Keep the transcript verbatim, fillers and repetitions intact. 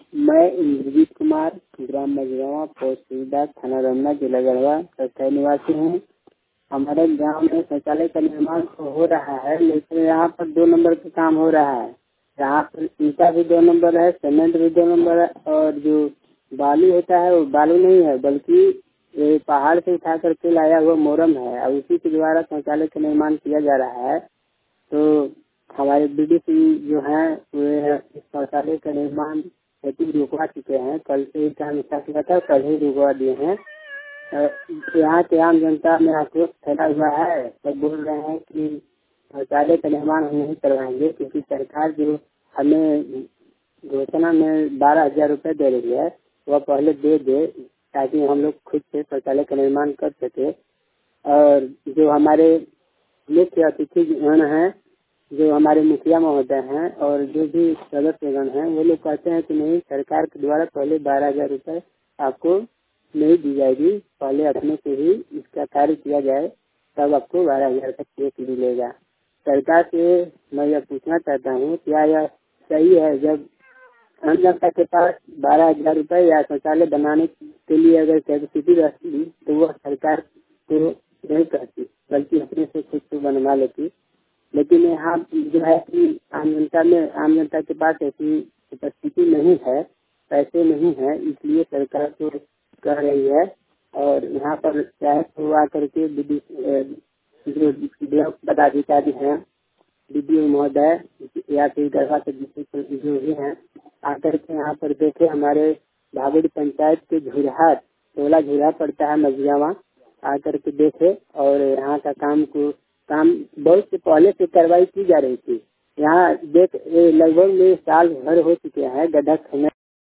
मैं इंद्रजीत कुमार, ग्राम मझगावा, पोस्ट सुविधा, थाना रमना, जिला गढ़वा का स्थायी निवासी हूँ। हमारे गांव में शौचालय का निर्माण तो हो रहा है, लेकिन यहाँ पर दो नंबर का काम हो रहा है। यहाँ पर ईटा भी दो नंबर है, सीमेंट भी दो नंबर है, और जो बालू होता है वो बालू नहीं है, बल्कि ये पहाड़ से उठा करके लाया हुआ मोरम है, और उसी के द्वारा शौचालय का निर्माण किया जा रहा है। तो हमारे बीडीसी जो है वे इस शौचालय का निर्माण हेतु रुकवा चुके हैं। कल से ही काम स्टार्ट किया था, कल ही रुकवा दिए हैं। यहाँ के आम जनता में आक्रोश फैला हुआ है, सब बोल रहे हैं कि शौचालय का निर्माण हम नहीं करवाएंगे, क्योंकि सरकार जो हमें घोषणा में बारह हजार रुपये दे रही है वह पहले दे दे, ताकि हम लोग खुद से शौचालय का निर्माण कर सके। और जो हमारे मुख्य अतिथिगण हैं, जो हमारे मुखिया महोदय हैं और जो भी सदस्यगण हैं, वो लोग कहते हैं कि नहीं, सरकार के द्वारा पहले बारह हजार रुपये आपको नहीं दी जाएगी, पहले अपने से ही इसका कार्य किया जाए, तब आपको बारह हजार का चेक मिलेगा। सरकार से मैं यह पूछना चाहता हूँ, क्या यह सही है? जब आम जनता के पास बारह हजार रुपये या शौचालय बनाने के लिए अगर कैपेसिटी रहती तो वह सरकार को नहीं कहती, बल्कि अपने से खुद को बनवा लेती। लेकिन यहाँ जो है कि आम जनता में आम जनता के पास ऐसी उपस्थिति नहीं है, पैसे नहीं है, इसलिए सरकार को कह रही है। और यहाँ पर चाहे तो आकर के जो ब्लॉक पदाधिकारी हैं, डीडीओ महोदय या फिर गढ़वा के जो भी हैं, आकर के यहाँ पर देखे। हमारे भागोड़ी पंचायत के झुरहाट टोला झुरहा पड़ता है मझगावा, आकर के देखे। और यहाँ का काम को काम बहुत से पहले से कार्रवाई की जा रही थी। यहाँ देख लगभग में साल भर हो चुके हैं, गड्ढा